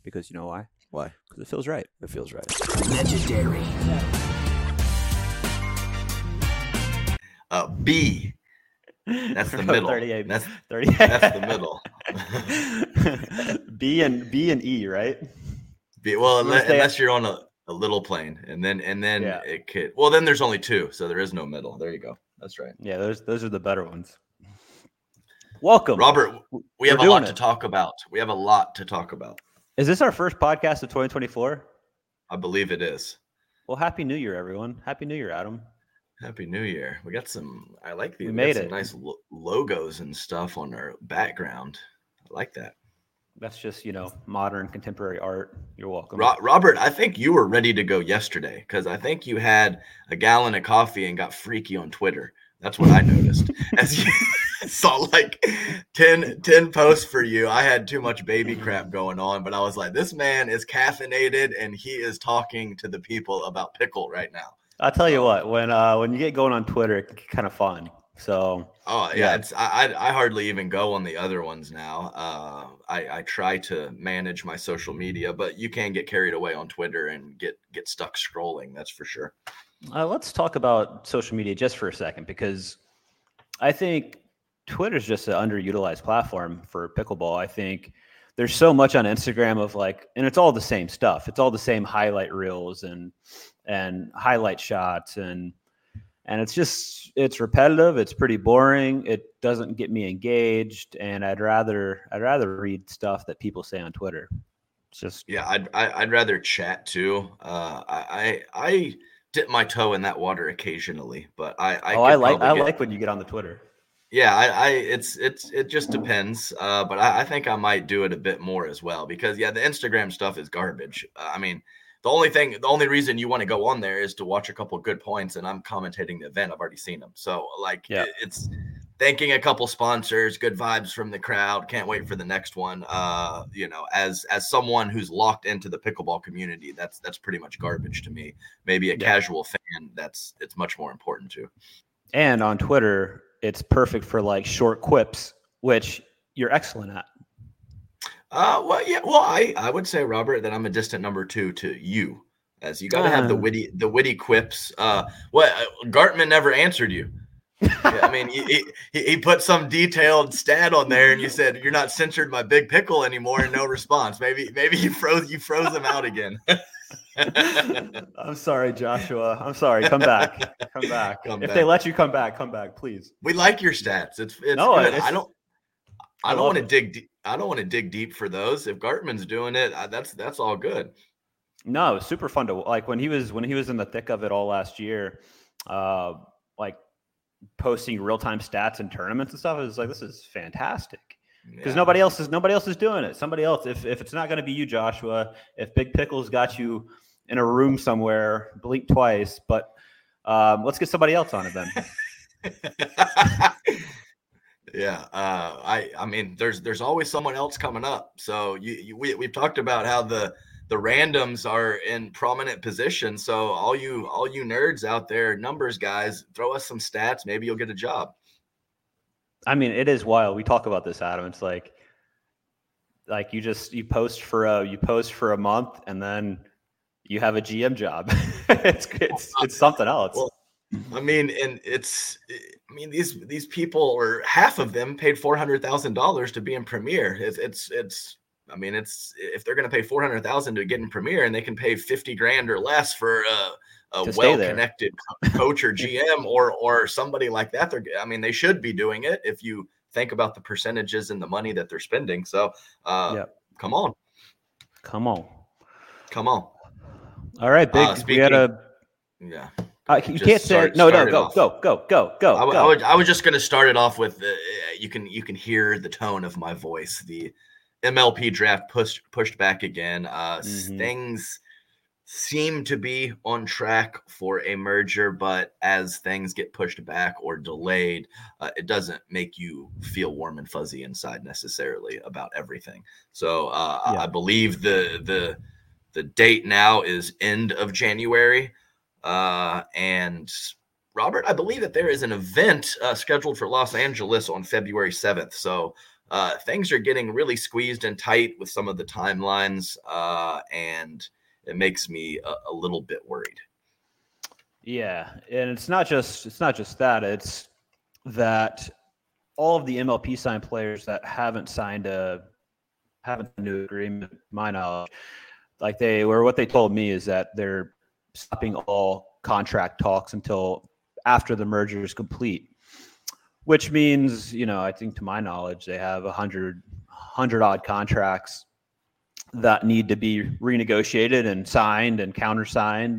because you know why? Why? Because it feels right. It feels right. Legendary. B. That's the middle. 38. That's 30. that's the middle. B and E, right? B, well, You wanna stay- unless you're on a little plane, and then Yeah. it could. Well, then there's only two, so there is no middle. There you go. That's right. Yeah, those are the better ones. Welcome, Robert, we have We're a lot doing to it. talk about. We have a lot to talk about. Is this our first podcast of 2024? I believe it is. Well, Happy New Year, everyone. Happy New Year, Adam. Happy New Year. We got some. I like these. We We made got some it. nice logos and stuff on our background. I like that. That's just, modern contemporary art. You're welcome. Robert, I think you were ready to go yesterday because I think you had a gallon of coffee and got freaky on Twitter. That's what I noticed. As you saw like 10 posts for you. I had too much baby crap going on, but I was like, this man is caffeinated and he is talking to the people about pickle right now. I'll tell you what, when you get going on Twitter, it can get kind of fun. So yeah. It's I hardly even go on the other ones now. I try to manage my social media, but you can get carried away on Twitter and get stuck scrolling. That's for sure. let's talk about social media just for a second, because I think Twitter is just an underutilized platform for pickleball. I think there's so much on Instagram of and it's all the same stuff. It's all the same highlight reels and highlight shots and it's repetitive. It's pretty boring. It doesn't get me engaged, and I'd rather read stuff that people say on Twitter. It's just I'd rather chat too. I dip my toe in that water occasionally, but I like when you get on the Twitter. Yeah, it just depends. But I think I might do it a bit more as well because the Instagram stuff is garbage. I mean, the only reason you want to go on there is to watch a couple of good points, and I'm commentating the event. I've already seen them, so it's thanking a couple sponsors, good vibes from the crowd. Can't wait for the next one. As someone who's locked into the pickleball community, that's pretty much garbage to me. Maybe a casual fan, it's much more important too. And on Twitter, it's perfect for short quips, which you're excellent at. I would say, Robert, that I'm a distant number 2 to you, as you got to have the witty quips. Gartman never answered you. I mean, he put some detailed stat on there, and you said you're not censored by Big Pickle anymore, and no response. Maybe you froze him out again. I'm sorry, Joshua. I'm sorry. Come back. Come back. They let you come back, please. We like your stats. It's good. I don't want to dig deep. I don't want to dig deep for those. If Gartman's doing it, that's all good. No, it was super fun to when he was in the thick of it all last year, posting real-time stats and tournaments and stuff. It was this is fantastic. Because nobody else is doing it. Somebody else, if it's not going to be you, Joshua, if Big Pickle's got you in a room somewhere, blink twice. But let's get somebody else on it then. Yeah, I mean, there's always someone else coming up. So we've talked about how the randoms are in prominent positions. So all you nerds out there, numbers guys, throw us some stats. Maybe you'll get a job. I mean, it is wild. We talk about this, Adam. It's you post for a month and then you have a GM job. it's something else. Well, I mean, and these people, or half of them, paid $400,000 to be in Premier. It's if they're going to pay $400,000 to get in Premier, and they can pay $50,000 or less for a well-connected coach or GM or somebody like that, they should be doing it if you think about the percentages and the money that they're spending. So, come on. All right, Big. We had a. Yeah. You can't say no. Go. I was just going to start it off with you can hear the tone of my voice. The MLP draft pushed back again. Things seem to be on track for a merger, but as things get pushed back or delayed, it doesn't make you feel warm and fuzzy inside necessarily about everything. So I believe the date now is end of January. And Robert, I believe that there is an event scheduled for Los Angeles on February 7th. So things are getting really squeezed and tight with some of the timelines, and it makes me a little bit worried. Yeah, and it's not just that. It's that all of the MLP signed players that haven't signed a new agreement, to my knowledge, like what they told me is that they're stopping all contract talks until after the merger is complete, which means, I think to my knowledge, they have 100 odd contracts that need to be renegotiated and signed and countersigned,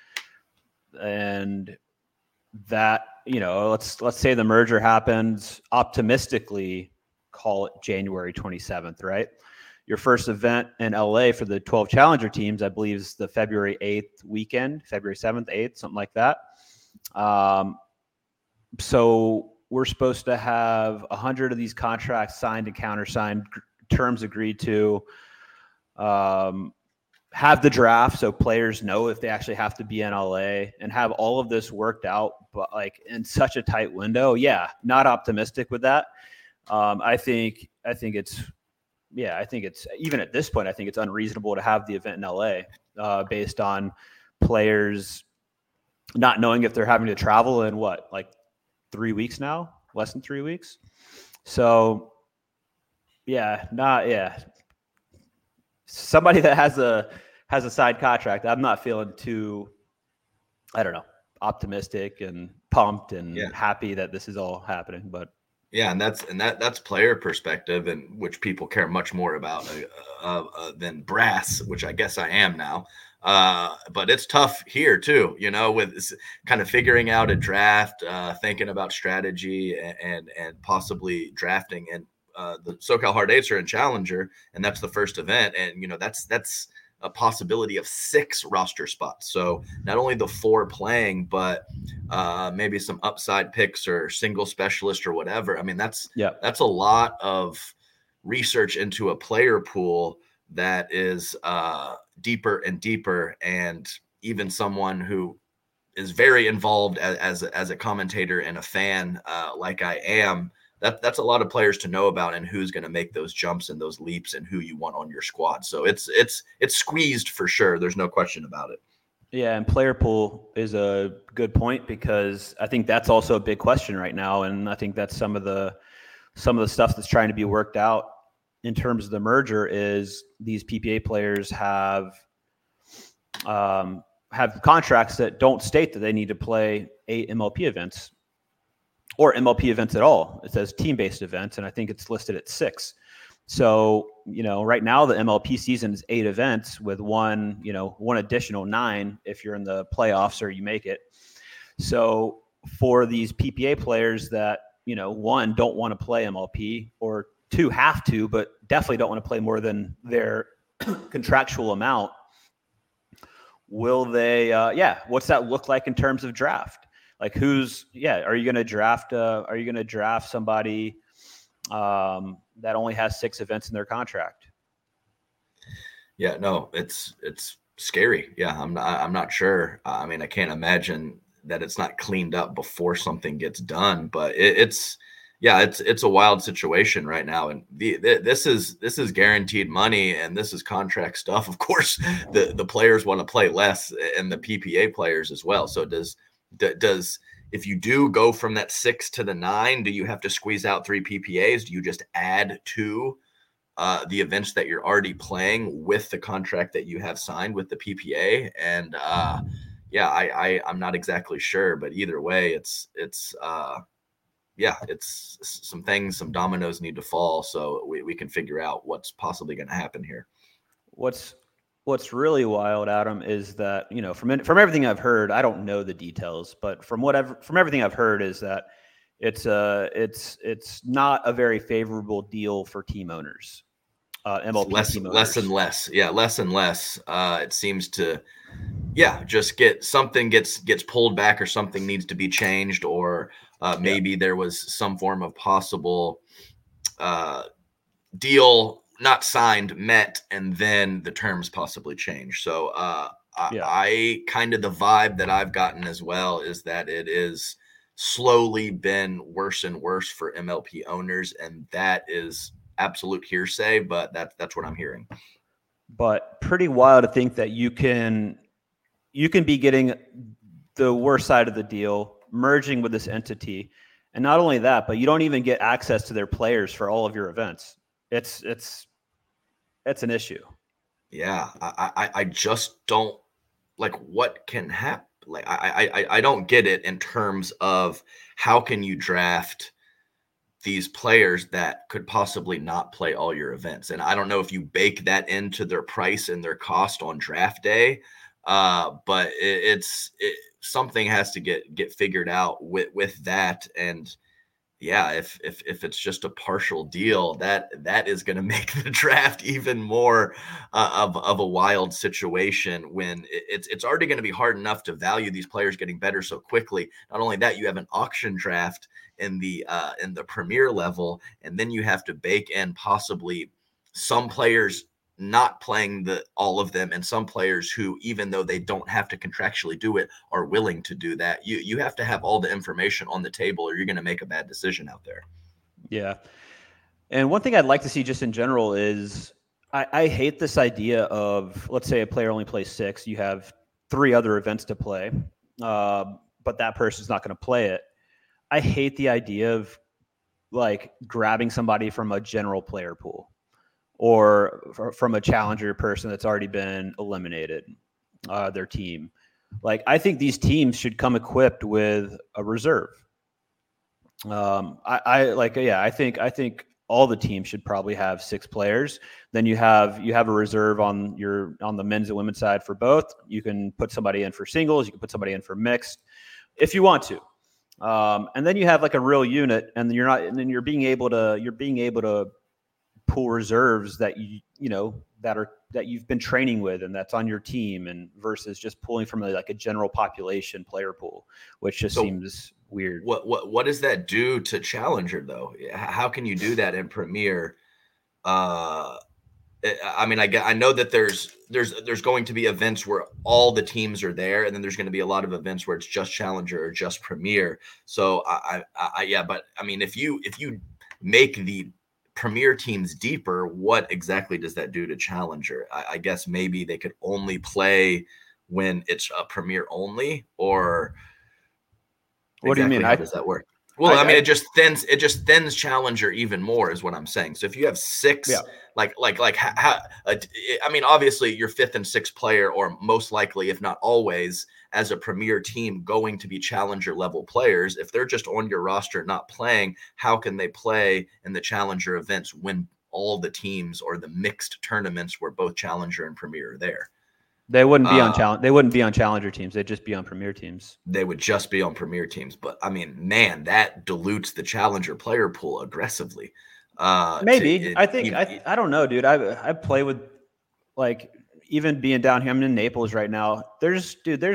and that, let's say the merger happens, optimistically, call it January 27th, right? Your first event in LA for the 12 challenger teams, I believe, is the February 8th weekend, February 7th, 8th, something like that. So we're supposed to have 100 of these contracts signed and countersigned, terms agreed to, have the draft so players know if they actually have to be in LA, and have all of this worked out, but like in such a tight window. Yeah, not optimistic with that. I think it's even at this point, I think it's unreasonable to have the event in LA based on players not knowing if they're having to travel in like 3 weeks now, less than 3 weeks. So somebody that has a side contract, I'm not feeling too, I don't know, optimistic and pumped and happy that this is all happening. But yeah, and that's player perspective, and which people care much more about than brass, which I guess I am now. But it's tough here too, with kind of figuring out a draft, thinking about strategy, and possibly drafting. And the SoCal Hard Eights are in Challenger, and that's the first event, and that's a possibility of 6 roster spots. So not only the 4 playing, but maybe some upside picks or single specialist or whatever. I mean, that's a lot of research into a player pool that is deeper and deeper. And even someone who is very involved as a commentator and a fan, like I am, that's a lot of players to know about, and who's going to make those jumps and those leaps, and who you want on your squad. So it's squeezed for sure. There's no question about it. Yeah, and player pool is a good point, because I think that's also a big question right now, and I think that's some of the stuff that's trying to be worked out in terms of the merger. Is these PPA players have contracts that don't state that they need to play 8 MLP events or MLP events at all. It says team-based events, and I think it's listed at 6. So, right now the MLP season is 8 events with one additional 9 if you're in the playoffs or you make it. So for these PPA players that, 1, don't want to play MLP, or 2, have to, but definitely don't want to play more than their contractual amount, will they, what's that look like in terms of draft? Like are you going to draft somebody that only has 6 events in their contract? Yeah, no, it's scary. Yeah, I'm not sure. I mean, I can't imagine that it's not cleaned up before something gets done, but it's a wild situation right now. And this is guaranteed money, and this is contract stuff. Of course, the players want to play less, and the PPA players as well. So does if you do go from that 6 to the 9, do you have to squeeze out 3 PPAs? Do you just add to the events that you're already playing with the contract that you have signed with the PPA? And I'm not exactly sure, but either way, it's some dominoes need to fall so we can figure out what's possibly going to happen here. What's really wild, Adam, is that, from everything I've heard, I don't know the details, but from everything I've heard is that it's not a very favorable deal for team owners. MLP team owners. Less and less. Yeah, less and less. It seems to, just something gets pulled back, or something needs to be changed, or maybe there was some form of possible deal not signed, met, and then the terms possibly change. So I kind of, the vibe that I've gotten as well is that it is slowly been worse and worse for MLP owners, and that is absolute hearsay, but that's what I'm hearing. But pretty wild to think that you can be getting the worst side of the deal, merging with this entity, and not only that, but you don't even get access to their players for all of your events. It's an issue. Yeah, I just don't like what can happen. Like I don't get it in terms of how can you draft these players that could possibly not play all your events. And I don't know if you bake that into their price and their cost on draft day. But something has to get figured out with that. And yeah, if it's just a partial deal, that is going to make the draft even more of a wild situation when it's already going to be hard enough to value these players getting better so quickly. Not only that, you have an auction draft in the premier level, and then you have to bake in possibly some players not playing all of them, and some players who, even though they don't have to contractually do it, are willing to do that. You have to have all the information on the table, or you're going to make a bad decision out there. Yeah. And one thing I'd like to see just in general is I hate this idea of, let's say a player only plays 6, you have 3 other events to play, but that person's not going to play it. I hate the idea of like grabbing somebody from a general player pool or from a challenger person that's already been eliminated, their team. Like, I think these teams should come equipped with a reserve. I think all the teams should probably have 6 players. Then you have a reserve on the men's and women's side for both. You can put somebody in for singles. You can put somebody in for mixed if you want to. And then you have like a real unit, and you're being able to pool reserves that that you've been training with and that's on your team, and versus just pulling from a general population player pool, which just seems weird. What does that do to Challenger though? How can you do that in Premier? I mean, I know that there's going to be events where all the teams are there, and then there's going to be a lot of events where it's just Challenger or just Premier. So but I mean, if you make the Premier teams deeper, what exactly does that do to Challenger? I guess maybe they could only play when it's a Premier only, or what do you mean? How does that work? Well, I mean, it just thins Challenger even more, is what I'm saying. So if you have 6, I mean, obviously your 5th and 6th player, or most likely, if not always, as a Premier team, going to be Challenger level players. If they're just on your roster not playing, how can they play in the Challenger events when all the teams, or the mixed tournaments where both Challenger and Premier are there? They wouldn't be on They wouldn't be on Challenger teams. They'd just be on Premier teams. They would just be on Premier teams. But I mean, man, that dilutes the Challenger player pool aggressively. Maybe. I don't know, dude. I play with, like, even being down here. I'm in Naples right now. There's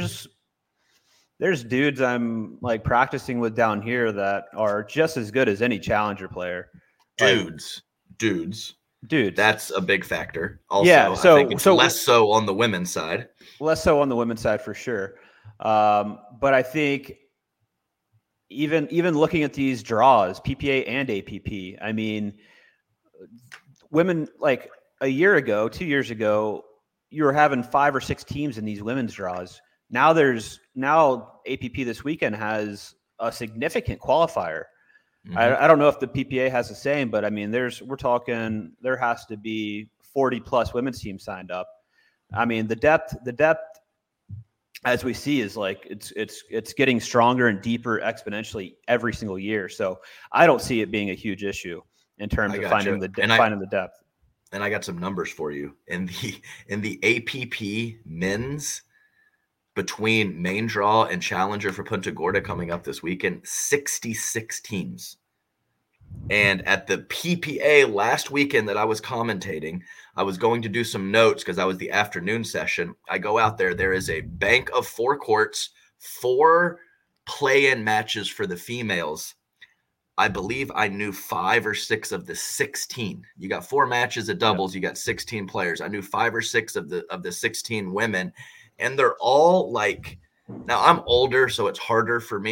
dudes I'm like practicing with down here that are just as good as any Challenger player. Dudes. That's a big factor. Also, yeah. So I think it's less so on the women's side. Less so on the women's side for sure. But I think even looking at these draws, PPA and APP, I mean, women, like a year ago, 2 years ago, you were having 5 or 6 teams in these women's draws. Now APP this weekend has a significant qualifier. Mm-hmm. I don't know if the PPA has the same, but I mean, there has to be 40 plus women's teams signed up. I mean, the depth, as we see, is like it's getting stronger and deeper exponentially every single year. So I don't see it being a huge issue in terms of finding the depth. And I got some numbers for you in the APP men's, between main draw and Challenger for Punta Gorda coming up this weekend, 66 teams. And at the PPA last weekend that I was commentating, I was going to do some notes because I was the afternoon session. I go out there. There is a bank of 4 courts, 4 play-in matches for the females. I believe I knew 5 or 6 of the 16. You got 4 matches of doubles. You got 16 players. I knew 5 or 6 of the 16 women. And they're all like, now I'm older, so it's harder for me.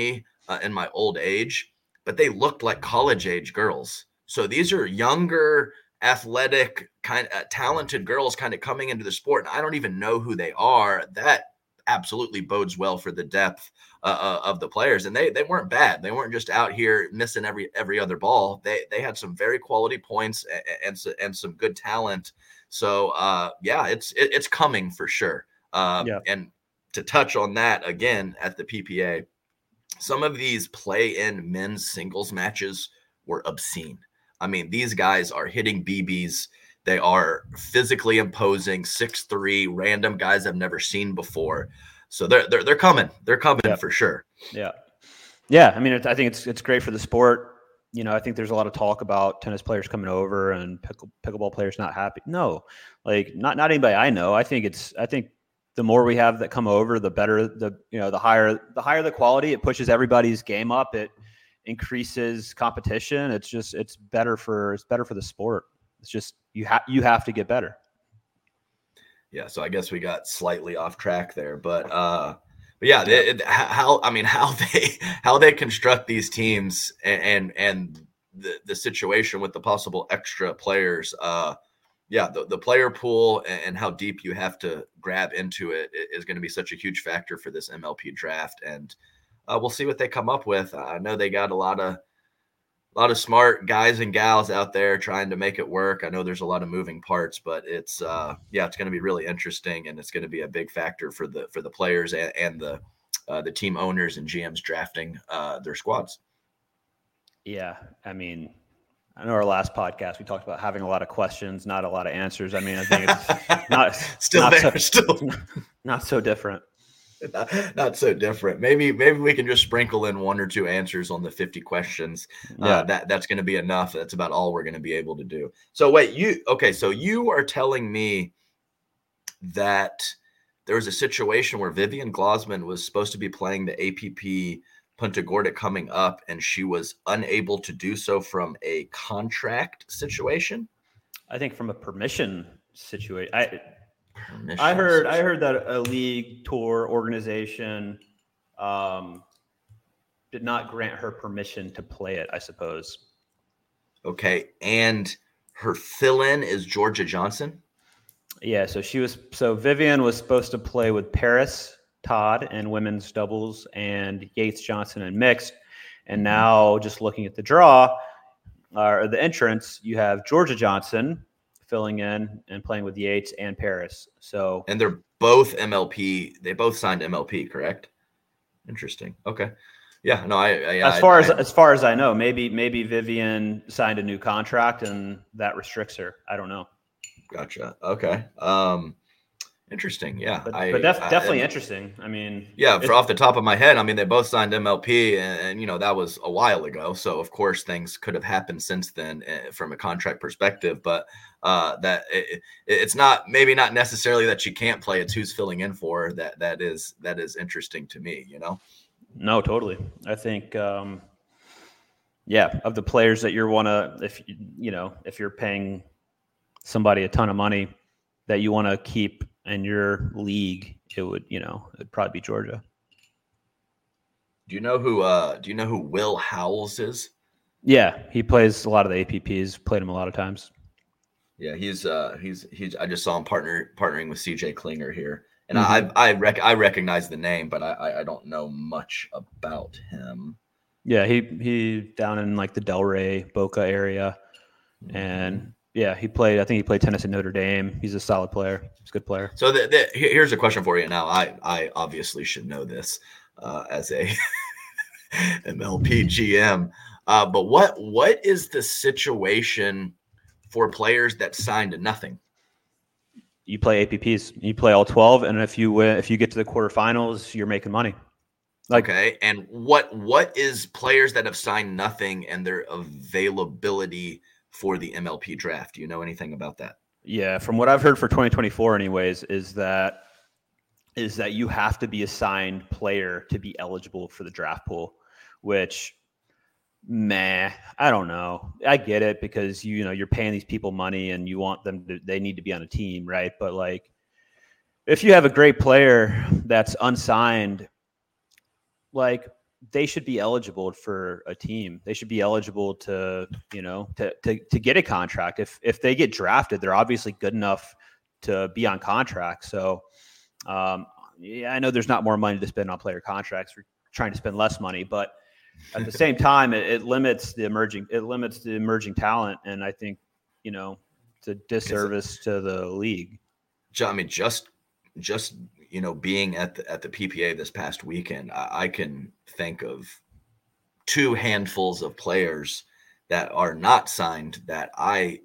in my old age, but they looked like college age girls. So these are younger, athletic, kind of talented girls kind of coming into the sport. And I don't even know who they are. That absolutely bodes well for the depth of the players. And they weren't bad. They weren't just out here missing every other ball. They had some very quality points and some good talent. So yeah, it's coming for sure. And to touch on that again at the PPA, some of these play-in men's singles matches were obscene. I mean, these guys are hitting BBs. They are physically imposing 6'3", random guys I've never seen before. So they're coming. They're coming for sure. Yeah. I mean, I think it's great for the sport. You know, I think there's a lot of talk about tennis players coming over and pickleball players not happy. No, like not anybody I know. I think the more we have that come over, the better. The higher the quality. It pushes everybody's game up. It increases competition. It's better for the sport. It's just you have to get better. Yeah, so I guess we got slightly off track there, but yeah, how they construct these teams and the situation with the possible extra players. The player pool and how deep you have to grab into it is going to be such a huge factor for this MLP draft, and we'll see what they come up with. I know they got a lot of smart guys and gals out there trying to make it work. I know there's a lot of moving parts, but it's going to be really interesting, and it's going to be a big factor for the players and the team owners and GMs drafting their squads. Yeah, I mean, I know our last podcast we talked about having a lot of questions, not a lot of answers. I mean, I think it's not so different. Not so different. Maybe we can just sprinkle in one or two answers on the 50 questions. That's going to be enough. That's about all we're going to be able to do. So wait, so you are telling me that there was a situation where Vivian Glausman was supposed to be playing the APP Punta Gorda coming up, and she was unable to do so from a contract situation? I think from a permission situation. I heard that a league tour organization did not grant her permission to play it, I suppose. Okay, and her fill-in is Georgia Johnson? Yeah, so Vivian was supposed to play with Paris Todd in women's doubles and Yates Johnson in mixed. And now just looking at the draw or the entrance, you have Georgia Johnson filling in and playing with Yates and Paris. And they're both MLP. They both signed MLP, correct? Interesting. Okay. Yeah. No. As far as I know, maybe Vivian signed a new contract and that restricts her. I don't know. Gotcha. Okay. Interesting. Yeah. But definitely interesting. I mean, off the top of my head, I mean, they both signed MLP and that was a while ago. So of course things could have happened since then from a contract perspective, but it's not necessarily that she can't play. It's who's filling in for her. That is interesting to me, No, totally. I think, of the players that if you're paying somebody a ton of money that you want to keep in your league, it'd probably be Georgia. Do you know who Will Howells is? Yeah, he plays a lot of the APPs. Played him a lot of times. Yeah, he's. I just saw him partnering with CJ Klinger here, and I recognize the name, but I don't know much about him. Yeah, he down in like the Delray Boca area, and. Yeah, he played tennis at Notre Dame. He's a solid player. He's a good player. So here's a question for you. Now, I obviously should know this as a MLP GM. But what is the situation for players that signed nothing? You play APPs. You play all 12, and if you get to the quarterfinals, you're making money. Okay, and what is players that have signed nothing and their availability for the MLP draft? Do you know anything about that? Yeah, from what I've heard for 2024 anyways, is that you have to be a signed player to be eligible for the draft pool, which I don't know. I get it because you're paying these people money and you want them they need to be on a team, right? But like if you have a great player that's unsigned, like they should be eligible for a team. They should be eligible to, to get a contract. If they get drafted, they're obviously good enough to be on contract. So, yeah, I know there's not more money to spend on player contracts. We're trying to spend less money, but at the same time, it limits the emerging talent, and I think it's a disservice to the league. I mean, just being at the PPA this past weekend, I can think of 2 handfuls of players that are not signed that I'm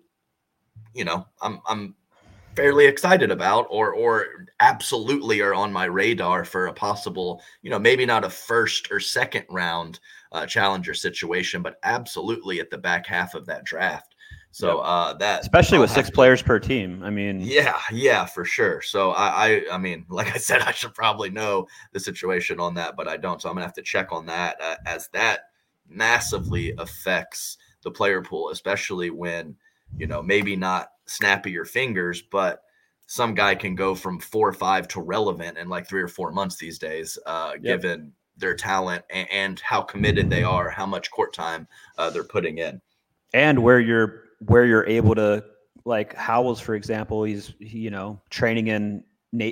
fairly excited about, or absolutely are on my radar for a possible, maybe not a first or second round challenger situation, but absolutely at the back half of that draft. So that, especially with 6 players per team. I mean, yeah, for sure. So I mean, like I said, I should probably know the situation on that, but I don't. So I'm gonna have to check on that, as that massively affects the player pool, especially when, maybe not snap of your fingers, but some guy can go from 4 or 5 to relevant in like 3 or 4 months these days, given their talent and how committed they are, how much court time they're putting in, and where you're able to, like Howells, for example, he's training in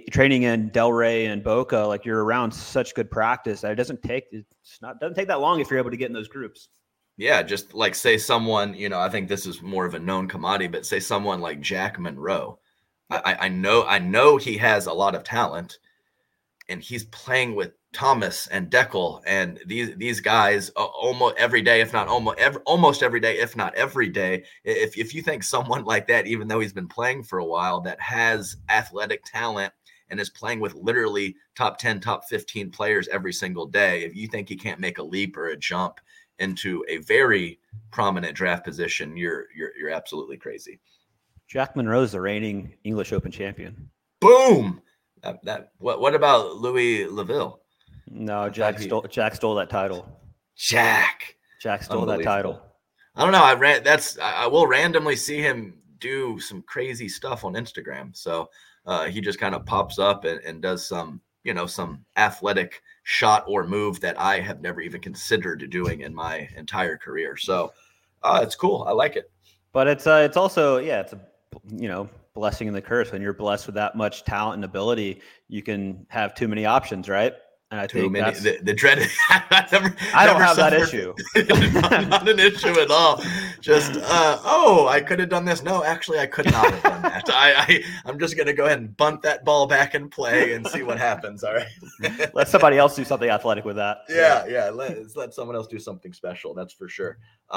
Delray and Boca. Like, you're around such good practice that it doesn't take that long if you're able to get in those groups. Yeah, just like say someone, I think this is more of a known commodity, but say someone like Jack Monroe. I know he has a lot of talent, and he's playing with Thomas and Deckel and these guys almost every day, if not almost every day, if not every day. If you think someone like that, even though he's been playing for a while, that has athletic talent and is playing with literally top 10, top 15 players every single day, if you think he can't make a leap or a jump into a very prominent draft position, you're absolutely crazy. Jack Monroe is the reigning English Open champion. Boom. What about Louis Laville? No, Jack stole that title. Jack stole that title. I don't know. I will randomly see him do some crazy stuff on Instagram. So he just kind of pops up and does some athletic shot or move that I have never even considered doing in my entire career. So it's cool. I like it. But it's also, it's a blessing and the curse. When you're blessed with that much talent and ability, you can have too many options, right? And I think that's the dreaded. I don't have that issue. Not an issue at all. Just I could have done this. No, actually, I could not have done that. I'm just gonna go ahead and bunt that ball back in play and see what happens. All right. Let somebody else do something athletic with that. Yeah. Let someone else do something special. That's for sure.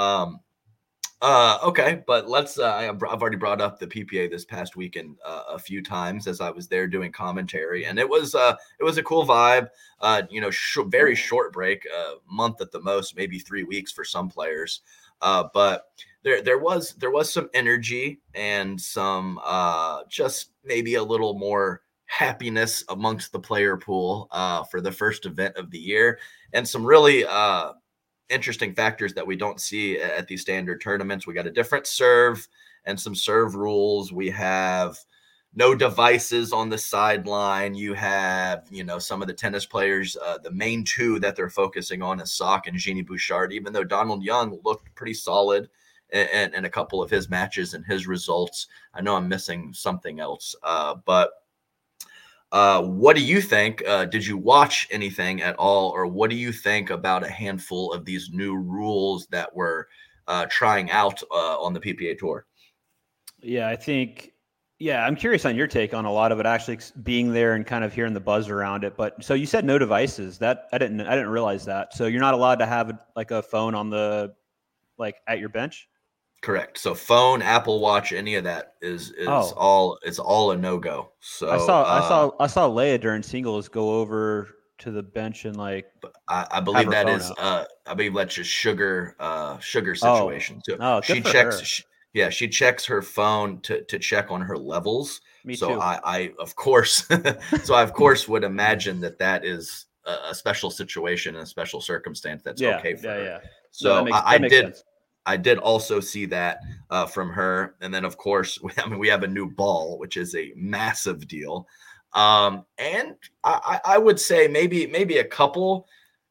Okay, but let's. I've already brought up the PPA this past weekend a few times as I was there doing commentary, and it was a cool vibe. Very short break, a month at the most, maybe 3 weeks for some players. But there was some energy and some just maybe a little more happiness amongst the player pool for the first event of the year, and some really interesting factors that we don't see at these standard tournaments. We got a different serve and some serve rules. We have no devices on the sideline. You have, some of the tennis players, the main 2 that they're focusing on is Sock and Genie Bouchard, even though Donald Young looked pretty solid in a couple of his matches and his results. I know I'm missing something else, but what do you think? Did you watch anything at all, or what do you think about a handful of these new rules that we're trying out on the PPA Tour? Yeah, I think, I'm curious on your take on a lot of it actually being there and kind of hearing the buzz around it. But so you said no devices. That I didn't realize that. So you're not allowed to have like a phone on at your bench? Correct. So phone, Apple Watch, any of that is all a no-go. So I saw Leia during singles go over to the bench and I believe that is I believe that's just sugar situation. So she checks she checks her phone to check on her levels. Me so too. I of course I of course would imagine that is a special situation and a special circumstance that's okay for her. So that makes sense. I did also see that from her. And then, of course, we have a new ball, which is a massive deal. And I would say maybe a couple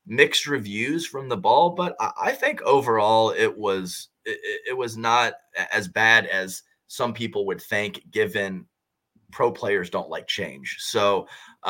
mixed reviews from the ball, but I think overall it was not as bad as some people would think, given pro players don't like change. So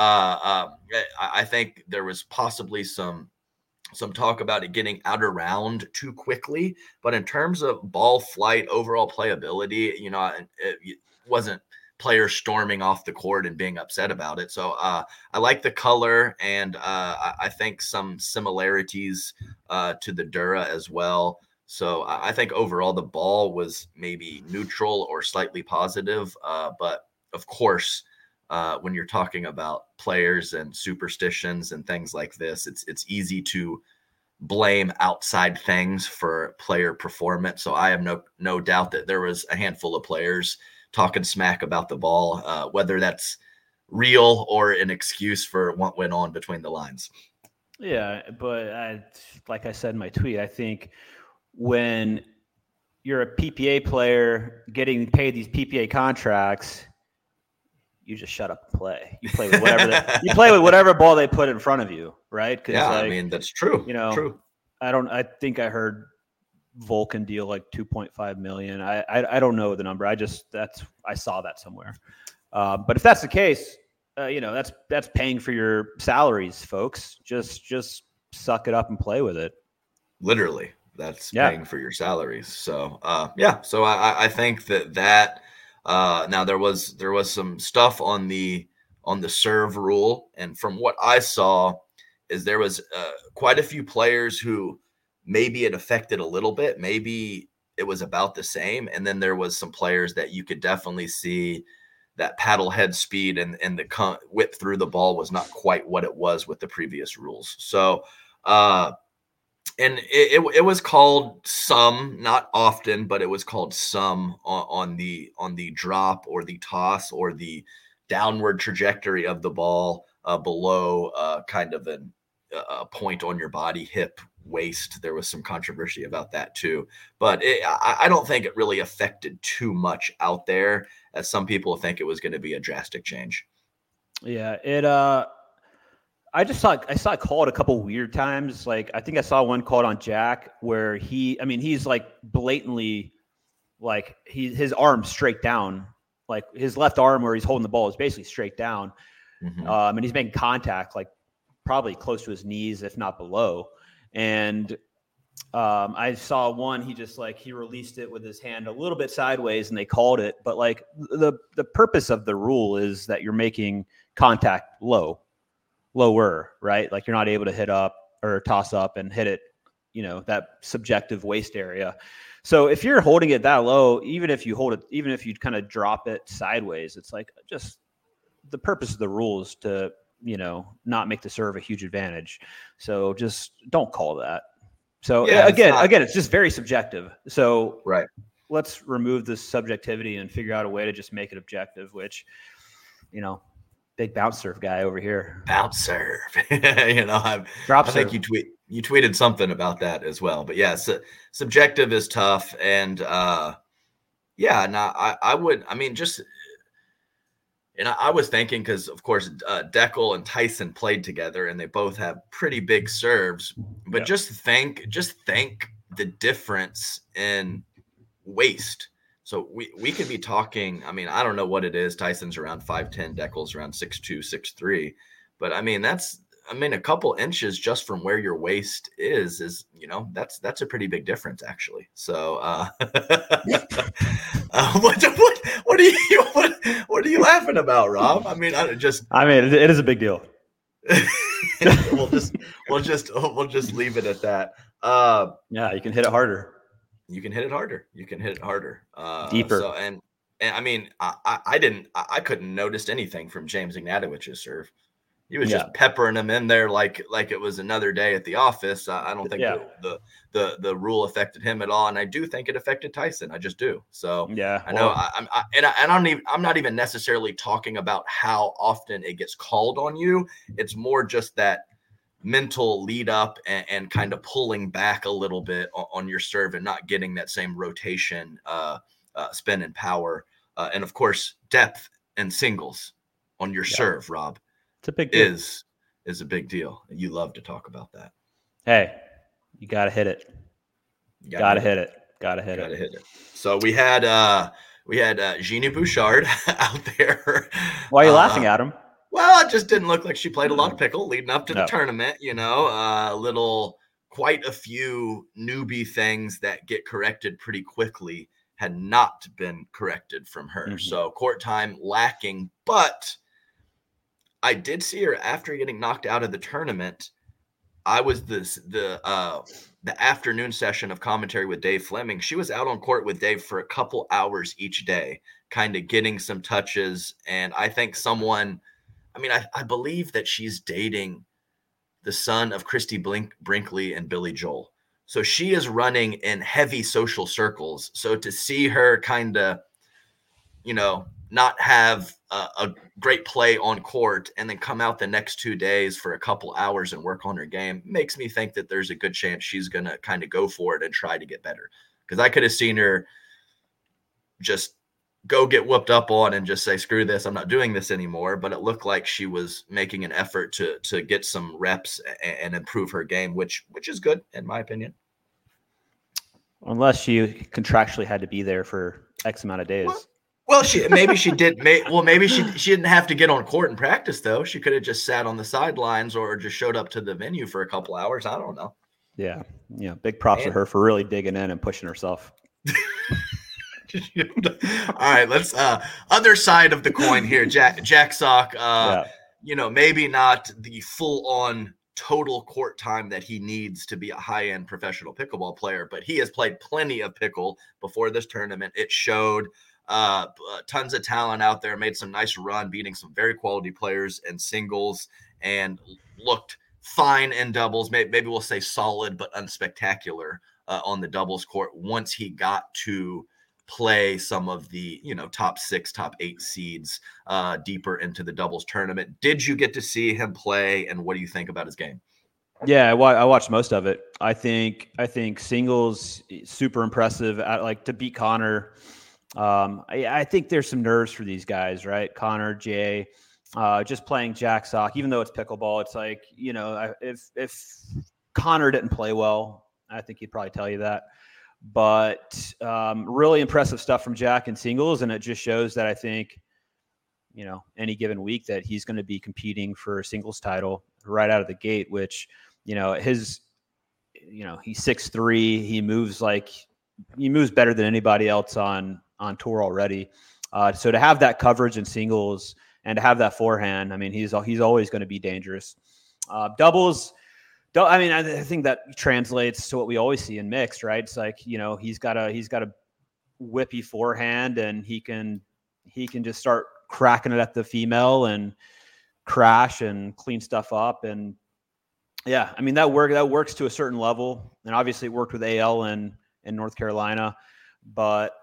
I think there was possibly some talk about it getting out around too quickly, but in terms of ball flight, overall playability, it wasn't players storming off the court and being upset about it. So I like the color, and I think some similarities to the Dura as well. So I think overall the ball was maybe neutral or slightly positive, but of course, when you're talking about players and superstitions and things like this, it's easy to blame outside things for player performance. So I have no doubt that there was a handful of players talking smack about the ball, whether that's real or an excuse for what went on between the lines. Yeah, but like I said in my tweet, I think when you're a PPA player getting paid these PPA contracts, you just shut up and play. You play with whatever ball they put in front of you, right? Yeah, I mean that's true. True. I think I heard Vulcan deal like 2.5 million. I don't know the number. I saw that somewhere. But if that's the case, that's paying for your salaries, folks. Just suck it up and play with it. Literally, that's paying for your salaries. So So I think that now there was some stuff on the serve rule, and from what I saw, is there was quite a few players who maybe it affected a little bit, maybe it was about the same, and then there was some players that you could definitely see that paddle head speed and the whip through the ball was not quite what it was with the previous rules. So and it was called some, not often, but it was called some on the drop or the toss or the downward trajectory of the ball below kind of a point on your body, hip, waist. There was some controversy about that too, but I don't think it really affected too much out there, as some people think it was going to be a drastic change. Yeah, I saw it called a couple weird times. Like I think I saw one called on Jack where he's like blatantly like his arm straight down, like his left arm where he's holding the ball is basically straight down, and he's making contact like probably close to his knees, if not below. And I saw one, he released it with his hand a little bit sideways and they called it. But like the purpose of the rule is that you're making contact lower, right? Like you're not able to hit up or toss up and hit it, that subjective waist area. So if you're holding it that low, even if you kind of drop it sideways, it's like just the purpose of the rule is to, not make the serve a huge advantage. So just don't call that. So again, it's just very subjective. So right. Let's remove the subjectivity and figure out a way to just make it objective, which, big bounce serve guy over here. Bounce serve. I think you tweeted something about that as well. But yeah, subjective is tough. And I was thinking, because of course Dekel and Tyson played together and they both have pretty big serves, but just think the difference in waist. So we could be talking, I don't know what it is. Tyson's around 5'10", Dekel's around 6'2", 6'3", but that's a couple inches just from where your waist is that's a pretty big difference actually. So what are you laughing about, Rob? it is a big deal. we'll just leave it at that. You can hit it harder. You can hit it harder. Deeper. So, and I couldn't notice anything from James Ignatowicz's serve. He was just peppering them in there like it was another day at the office. I don't think the rule affected him at all, and I do think it affected Tyson. I just do. So I know I'm not even necessarily talking about how often it gets called on you. It's more just that mental lead up and kind of pulling back a little bit on your serve and not getting that same rotation, spin and power, and of course depth and singles on your serve, Rob. It's a big deal. Is a big deal. You love to talk about that. Hey, you got to hit it. Got to hit it. Got to hit Gotta it. hit it. So we had Genie Bouchard out there. Why are you laughing at him? Well, it just didn't look like she played a lot of pickle leading up to the No. tournament. Quite a few newbie things that get corrected pretty quickly had not been corrected from her. Mhm. So court time lacking, but I did see her after getting knocked out of the tournament. I was the afternoon session of commentary with Dave Fleming. She was out on court with Dave for a couple hours each day, kind of getting some touches. And I think I believe that she's dating the son of Christy Brinkley and Billy Joel. So she is running in heavy social circles. So to see her kind of, not have a great play on court and then come out the next 2 days for a couple hours and work on her game makes me think that there's a good chance she's going to kind of go for it and try to get better. Because I could have seen her just go get whooped up on and just say, screw this, I'm not doing this anymore. But it looked like she was making an effort to get some reps and improve her game, which is good in my opinion. Unless she contractually had to be there for X amount of days. Well, maybe she did. Maybe she didn't have to get on court and practice though. She could have just sat on the sidelines or just showed up to the venue for a couple hours. I don't know. Yeah. Big props to her for really digging in and pushing herself. All right, let's other side of the coin here. Jack Sock. Maybe not the full on total court time that he needs to be a high-end professional pickleball player, but he has played plenty of pickle before this tournament. It showed tons of talent out there, made some nice run, beating some very quality players in singles, and looked fine in doubles. Maybe we'll say solid but unspectacular on the doubles court once he got to play some of the top 6, top 8 seeds deeper into the doubles tournament. Did you get to see him play, and what do you think about his game? Yeah, I watched most of it. I think singles super impressive. To beat Connor. I think there's some nerves for these guys, right? Connor, Jay, just playing Jack Sock, even though it's pickleball, it's like, if Connor didn't play well, I think he'd probably tell you that. But really impressive stuff from Jack in singles. And it just shows that I think, any given week that he's going to be competing for a singles title right out of the gate, which, he's 6'3", he moves better than anybody else on tour already. So to have that coverage in singles and to have that forehand, I mean, he's always going to be dangerous. Doubles, I think that translates to what we always see in mixed, right? It's like, he's got a whippy forehand, and he can just start cracking it at the female and crash and clean stuff up. And yeah, I mean, that works to a certain level, and obviously it worked with AL in North Carolina, but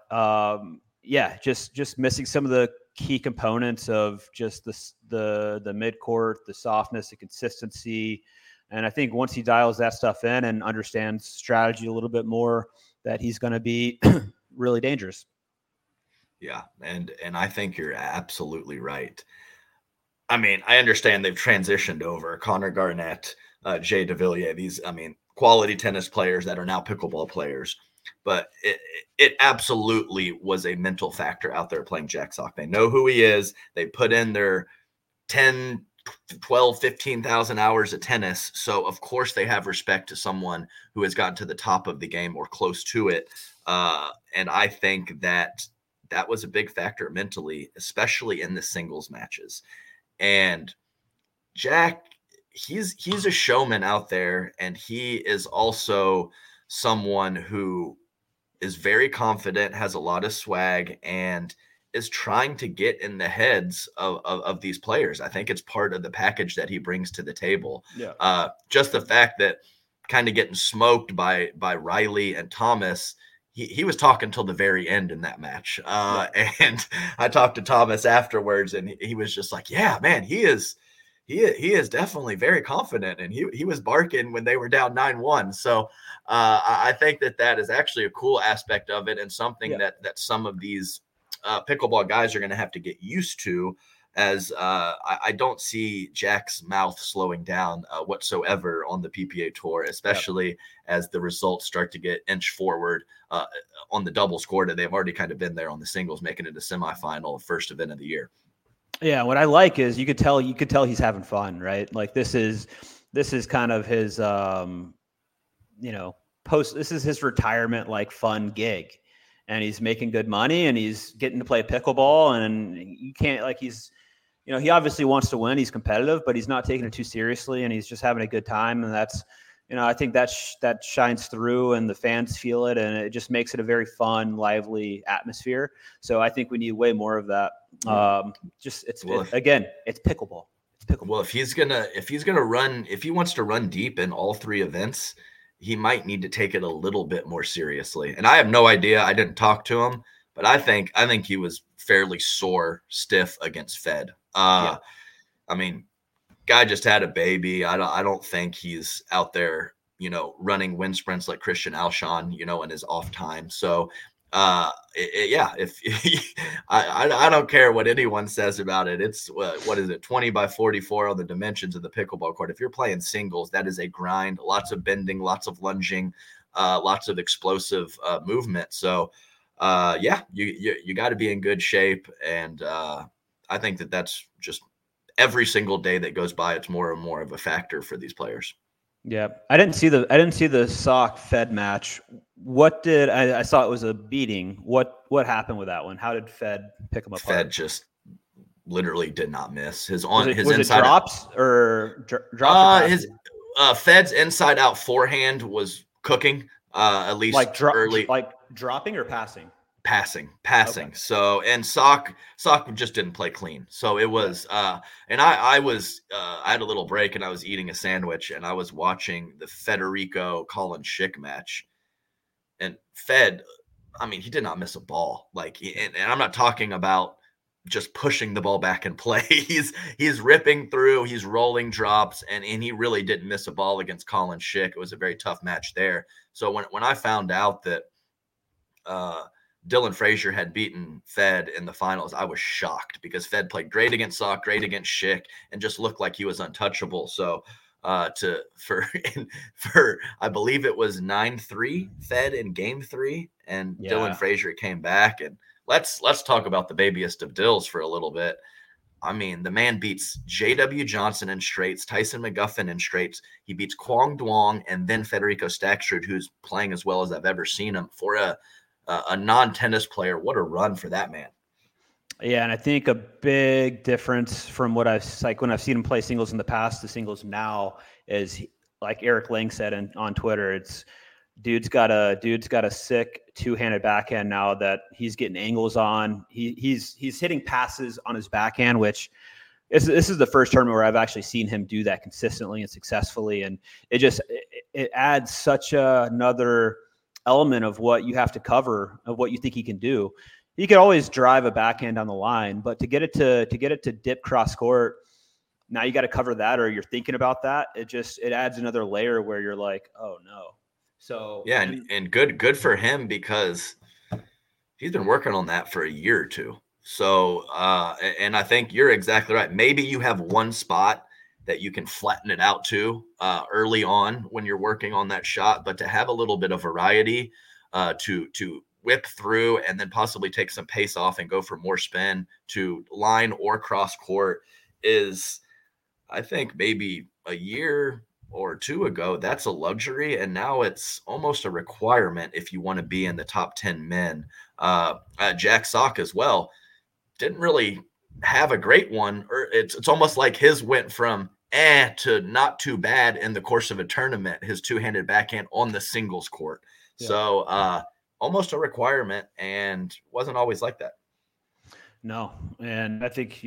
just missing some of the key components of just the mid court, the softness, the consistency. And I think once he dials that stuff in and understands strategy a little bit more, that he's going to be really dangerous. Yeah, and I think you're absolutely right. I mean, I understand they've transitioned over Connor Garnett, Jay DeVilliers, these, quality tennis players that are now pickleball players. But it absolutely was a mental factor out there playing Jack Sock. They know who he is. They put in their 10, 12, 15,000 hours of tennis. So, of course, they have respect to someone who has gotten to the top of the game or close to it. And I think that was a big factor mentally, especially in the singles matches. And Jack, he's a showman out there, and he is also someone who is very confident, has a lot of swag, and is trying to get in the heads of these players. I think it's part of the package that he brings to the table. Yeah. Just the fact that kind of getting smoked by Riley and Thomas, he was talking till the very end in that match. And I talked to Thomas afterwards, and he was just like, yeah, man, he is definitely very confident, and he was barking when they were down 9-1. So I think that is actually a cool aspect of it, and something that some of these pickleball guys are going to have to get used to. as I don't see Jack's mouth slowing down whatsoever on the PPA tour, especially as the results start to get inch forward on the doubles quarter. They've already kind of been there on the singles, making it a semifinal, first event of the year. Yeah, what I like is you could tell he's having fun, right? Like this is kind of his this is his retirement like fun gig. And he's making good money and he's getting to play pickleball, and you can't like he's he obviously wants to win, he's competitive, but he's not taking it too seriously and he's just having a good time, and that's I think that shines through and the fans feel it, and it just makes it a very fun, lively atmosphere. So I think we need way more of that. It's pickleball. It's pickleball. Well, if he wants to run deep in all three events, he might need to take it a little bit more seriously. And I have no idea. I didn't talk to him, but I think he was fairly stiff against Fed. I mean, guy just had a baby. I don't think he's out there, running wind sprints like Christian Alshon, in his off time. So, if I don't care what anyone says about it. It's what is it, 20 by 44 on the dimensions of the pickleball court. If you're playing singles, that is a grind, lots of bending, lots of lunging, lots of explosive movement. So you got to be in good shape, and I think that's just every single day that goes by, it's more and more of a factor for these players. Yeah, I didn't see the Sock Fed match. I saw it was a beating. What happened with that one? How did Fed pick him apart? Fed just literally did not miss. His inside it drops or drops? Fed's inside out forehand was cooking. At least early, like dropping or passing. Passing. Okay. So, and Sock just didn't play clean. So it was, and I had a little break and I was eating a sandwich and I was watching the Federico Colin Schick match, and Fed, he did not miss a ball. And I'm not talking about just pushing the ball back in play. He's ripping through, he's rolling drops, and he really didn't miss a ball against Colin Schick. It was a very tough match there. So when I found out that, Dylan Frazier had beaten Fed in the finals, I was shocked because Fed played great against Sock, great against Schick, and just looked like he was untouchable. So for I believe it was 9-3 Fed in game 3, and Dylan Frazier came back. And let's talk about the babiest of Dills for a little bit. The man beats J.W. Johnson in straights, Tyson McGuffin in straights. He beats Kwong Duong and then Federico Staksrud, who's playing as well as I've ever seen him for a non-tennis player. What a run for that man. Yeah, and I think a big difference from what when I've seen him play singles in the past to singles now is, like Eric Lang said on Twitter, it's dude's got a sick two-handed backhand now that he's getting angles on. He's hitting passes on his backhand, which this is the first tournament where I've actually seen him do that consistently and successfully, and it adds such another element of what you have to cover, of what you think he can do. He could always drive a backhand down the line, but to get it to dip cross court, now you got to cover that, or you're thinking about that. It adds another layer where you're like, oh no. So yeah, and good for him, because he's been working on that for a year or two. So and I think you're exactly right. Maybe you have one spot that you can flatten it out to early on when you're working on that shot, but to have a little bit of variety to whip through and then possibly take some pace off and go for more spin to line or cross court is, I think, maybe a year or two ago, that's a luxury, and now it's almost a requirement if you want to be in the top 10 men. Jack Sock as well didn't really have a great one, or it's almost like his went from to not too bad in the course of a tournament, his two-handed backhand on the singles court. Yeah. So almost a requirement, and wasn't always like that. No, and I think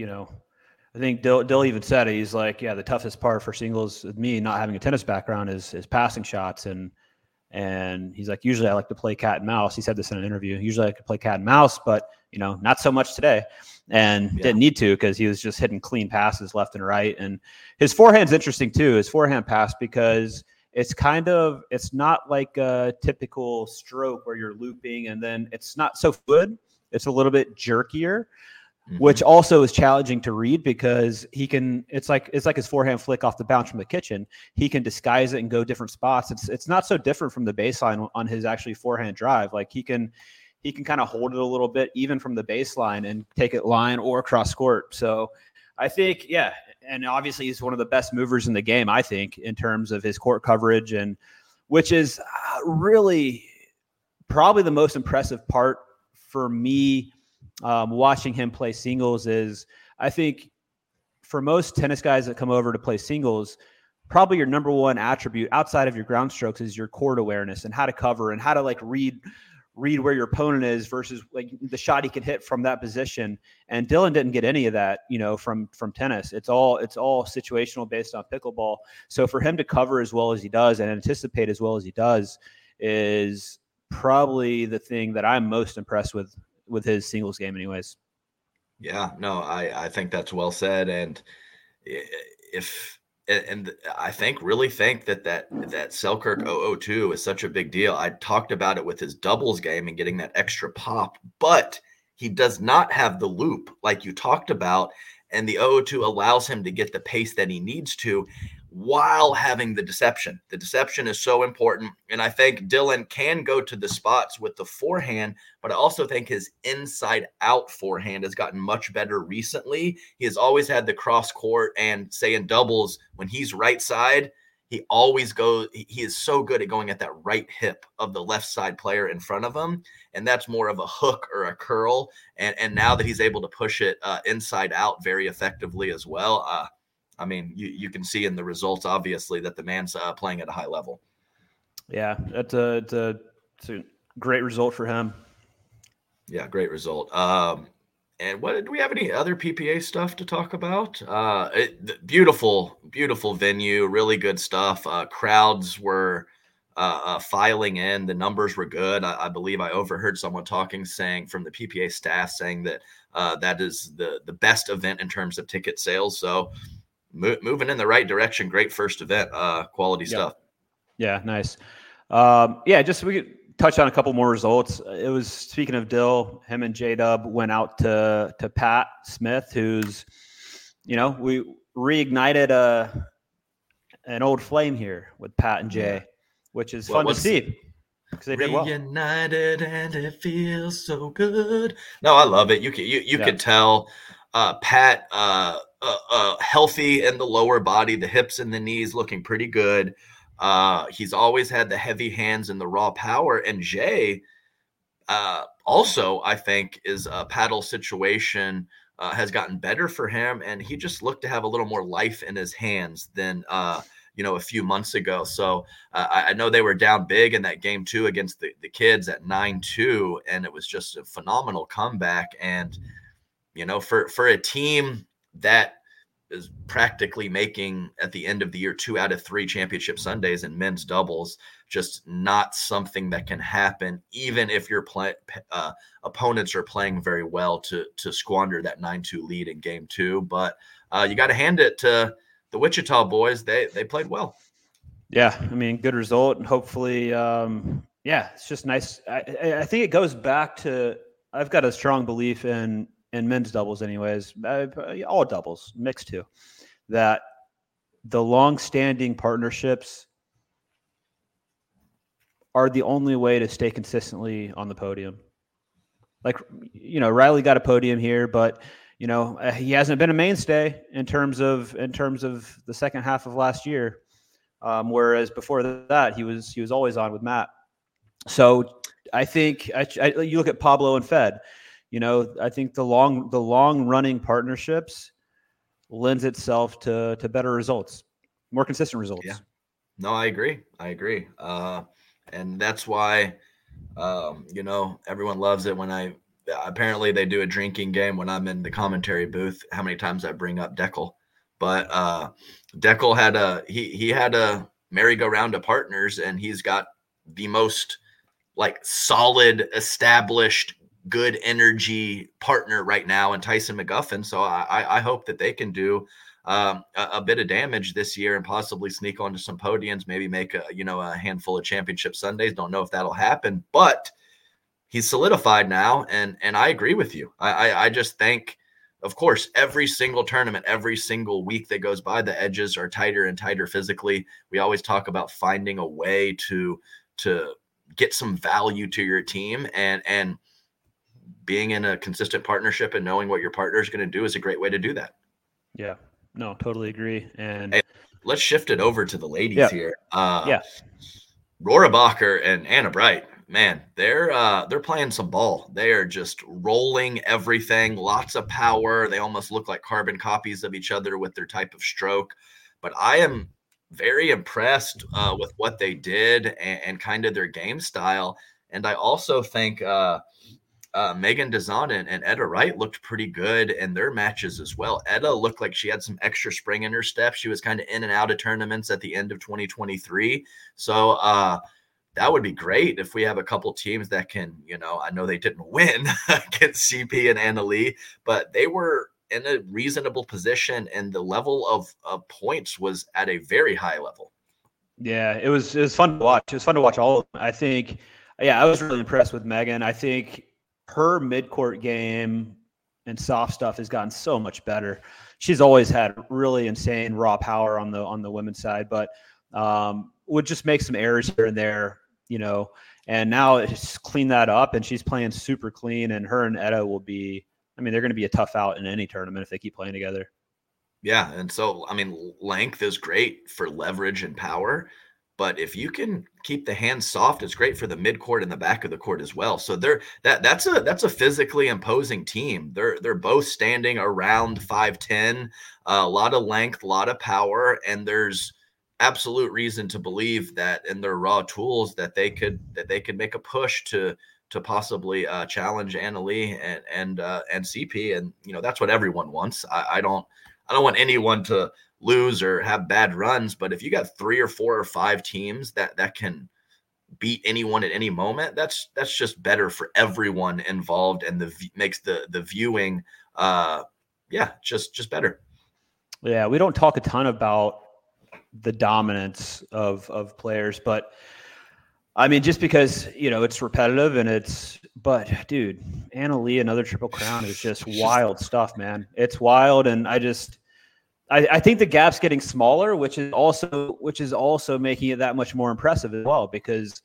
Dill even said it. He's like, yeah, the toughest part for singles with me not having a tennis background is passing shots, and he's like, usually I like to play cat and mouse. He said this in an interview. Usually I could play cat and mouse, but not so much today. And didn't need to, because he was just hitting clean passes left and right. And his forehand's interesting too, his forehand pass, because it's not like a typical stroke where you're looping and then it's not so good. It's a little bit jerkier. which also is challenging to read because it's like his forehand flick off the bounce from the kitchen. He can disguise it and go different spots. It's not so different from the baseline on his actually forehand drive. Like he can kind of hold it a little bit even from the baseline and take it line or cross court. So I think, yeah. And obviously he's one of the best movers in the game, I think, in terms of his court coverage, and which is really probably the most impressive part for me watching him play singles. Is I think for most tennis guys that come over to play singles, probably your number one attribute outside of your ground strokes is your court awareness and how to cover and how to like read where your opponent is versus like the shot he can hit from that position. And Dylan didn't get any of that, from tennis. It's all situational based on pickleball. So for him to cover as well as he does and anticipate as well as he does is probably the thing that I'm most impressed with his singles game anyways. Yeah, no, I think that's well said. And I really think that Selkirk 002 is such a big deal. I talked about it with his doubles game and getting that extra pop, but he does not have the loop like you talked about. And the 002 allows him to get the pace that he needs to while having the deception. The deception is so important. And I think Dylan can go to the spots with the forehand, but I also think his inside out forehand has gotten much better recently. He has always had the cross court, and say in doubles, when he's right side, he is so good at going at that right hip of the left side player in front of him. And that's more of a hook or a curl. And now that he's able to push it inside out very effectively as well, I mean, you can see in the results, obviously, that the man's playing at a high level. Yeah, it's a great result for him. Yeah, great result. And do we have any other PPA stuff to talk about? Beautiful venue, really good stuff. Crowds were filing in. The numbers were good. I believe I overheard someone saying from the PPA staff saying that that is the best event in terms of ticket sales. So moving in the right direction. Great first event, quality stuff. Yeah, nice. Just we could touch on a couple more results. It was, speaking of Dill, him and J-Dub went out to Pat Smith, who's, we reignited an old flame here with Pat and Jay, which is fun to see. Because they did well. Reunited and it feels so good. No, I love it. You could tell Pat healthy in the lower body, the hips and the knees looking pretty good. He's always had the heavy hands and the raw power. And Jay also, I think, is a paddle situation has gotten better for him. And he just looked to have a little more life in his hands than a few months ago. So I know they were down big in that game 2 against the kids at 9-2, and it was just a phenomenal comeback. And, for a team that is practically making at the end of the year 2 out of 3 championship Sundays in men's doubles, just not something that can happen, even if your opponents are playing very well to squander that 9-2 lead in game 2. But you got to hand it to the Wichita boys. They played well. Yeah, I mean, good result, and hopefully, it's just nice. I think it goes back to, I've got a strong belief in men's doubles anyways, all doubles, mixed too, that the long-standing partnerships are the only way to stay consistently on the podium. Like, Riley got a podium here, but he hasn't been a mainstay in terms of the second half of last year. Whereas before that, he was always on with Matt. So I think you look at Pablo and Fed. I think the long running partnerships lends itself to better results, more consistent results. Yeah. No, I agree. And that's why, everyone loves it when apparently they do a drinking game when I'm in the commentary booth, how many times I bring up Deckel. But Deckel had a merry-go-round of partners, and he's got the most solid, established, good energy partner right now in Tyson McGuffin. So I hope that they can do a bit of damage this year and possibly sneak onto some podiums, maybe make a handful of championship Sundays. Don't know if that'll happen, but he's solidified now. And I agree with you. I just think of course, every single tournament, every single week that goes by, the edges are tighter and tighter physically. We always talk about finding a way to get some value to your team, and being in a consistent partnership and knowing what your partner is going to do is a great way to do that. Yeah, no, totally agree. And hey, let's shift it over to the ladies here. Yeah. Rohrabacher and Anna Bright, man, they're playing some ball. They are just rolling everything, lots of power. They almost look like carbon copies of each other with their type of stroke. But I am very impressed with what they did and kind of their game style. And I also think Megan Dezan and Etta Wright looked pretty good in their matches as well. Etta looked like she had some extra spring in her step. She was kind of in and out of tournaments at the end of 2023. So that would be great if we have a couple teams that can, I know they didn't win against CP and Anna Leigh, but they were in a reasonable position, and the level of points was at a very high level. Yeah, it was fun to watch. It was fun to watch all of them. I think, I was really impressed with Megan. I think her mid-court game and soft stuff has gotten so much better. She's always had really insane raw power on the women's side, but would just make some errors here and there, and now it's cleaned that up, and she's playing super clean, and her and Etta will be, they're going to be a tough out in any tournament if they keep playing together. Yeah. And so, length is great for leverage and power, but if you can keep the hands soft, it's great for the midcourt and the back of the court as well. So that's a physically imposing team. They're both standing around 5'10", a lot of length, a lot of power, and there's absolute reason to believe that in their raw tools that they could make a push to possibly challenge Anna Leigh and CP, and that's what everyone wants. I don't want anyone to lose or have bad runs, but if you got 3 or 4 or 5 teams that can beat anyone at any moment, that's just better for everyone involved, and makes the viewing just better. Yeah, we don't talk a ton about the dominance of players, but just because it's repetitive but dude, Anna Leigh, another Triple Crown is just wild stuff, man. It's wild, and I think the gap's getting smaller, which is also making it that much more impressive as well, because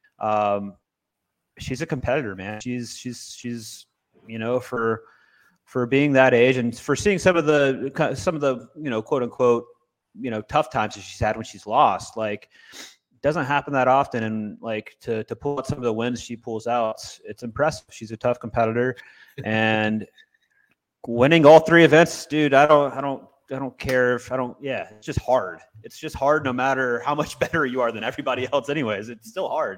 she's a competitor, man. She's for being that age, and for seeing some of the quote unquote tough times that she's had when she's lost, like, doesn't happen that often, and like to pull out some of the wins she pulls out, it's impressive. She's a tough competitor, and winning all 3 events, dude, I don't care if it's just hard. It's just hard no matter how much better you are than everybody else anyways. It's still hard.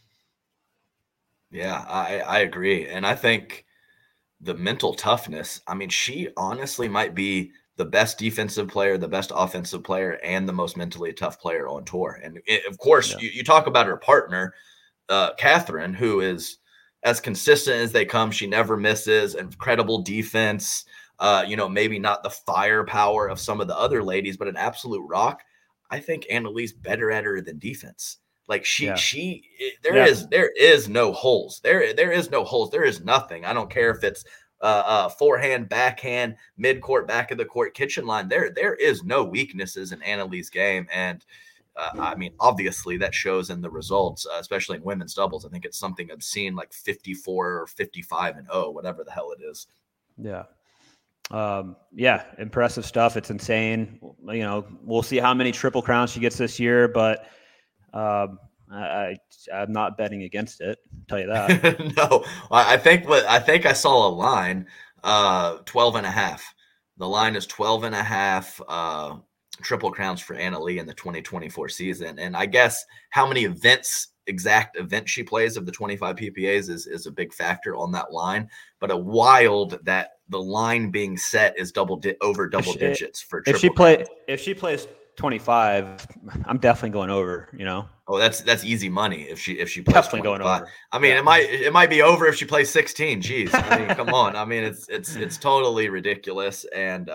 Yeah, I agree. And I think the mental toughness, she honestly might be the best defensive player, the best offensive player, and the most mentally tough player on tour. And of course, you talk about her partner, Catherine, who is as consistent as they come. She never misses, incredible defense. Maybe not the firepower of some of the other ladies, but an absolute rock. I think Anna Leigh's better at her than defense. Like there is no holes. There is no holes. There is nothing. I don't care if it's forehand, backhand, mid-court, back of the court, kitchen line. There is no weaknesses in Anna Leigh's game. And obviously that shows in the results, especially in women's doubles. I think it's something obscene, like 54 or 55-0, whatever the hell it is. Yeah. Impressive stuff. It's insane. We'll see how many Triple Crowns she gets this year, but I'm not betting against it. I'll tell you that. No, I think I saw a line, 12.5. The line is 12.5 Triple Crowns for Anna Leigh in the 2024 season. And I guess how many exact events she plays of the 25 PPAs is a big factor on that line. But a wild that the line being set is over double digits for Triple if she plays 25, I'm definitely going over, Oh, that's easy money if she plays definitely 25. going over. It might be over if she plays 16. Jeez. Come on. It's totally ridiculous. And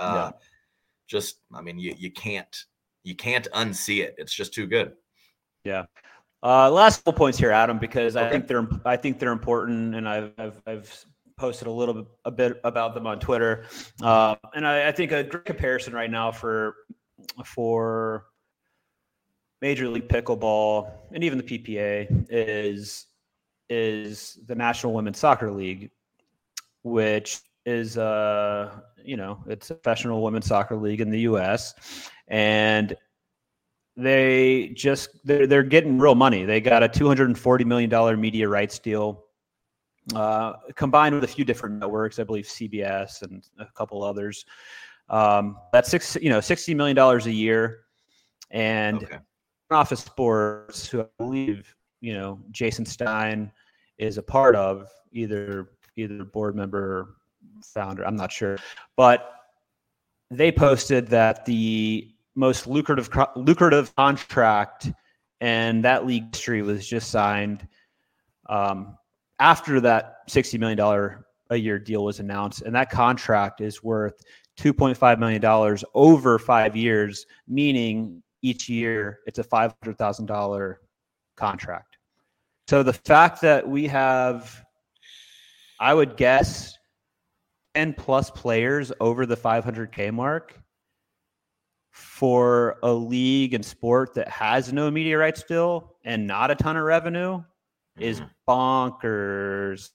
you can't unsee it. It's just too good. Yeah. Last couple points here, Adam, because I think they're important, and I've posted a bit about them on Twitter. And I think a great comparison right now for Major League Pickleball and even the PPA is the National Women's Soccer League, which is it's a professional women's soccer league in the U.S. and they're getting real money. They got a $240 million media rights deal, combined with a few different networks, I believe CBS and a couple others. That's $60 million a year, and Office Sports, who I believe Jason Stein is a part of, either board member or founder, I'm not sure, but they posted that the most lucrative contract and that league history was just signed after that $60 million a year deal was announced, and that contract is worth $2.5 million over 5 years, meaning each year it's a $500,000 contract. So the fact that we have, I would guess, 10 plus players over the 500K mark for a league and sport that has no media rights deal and not a ton of revenue is bonkers.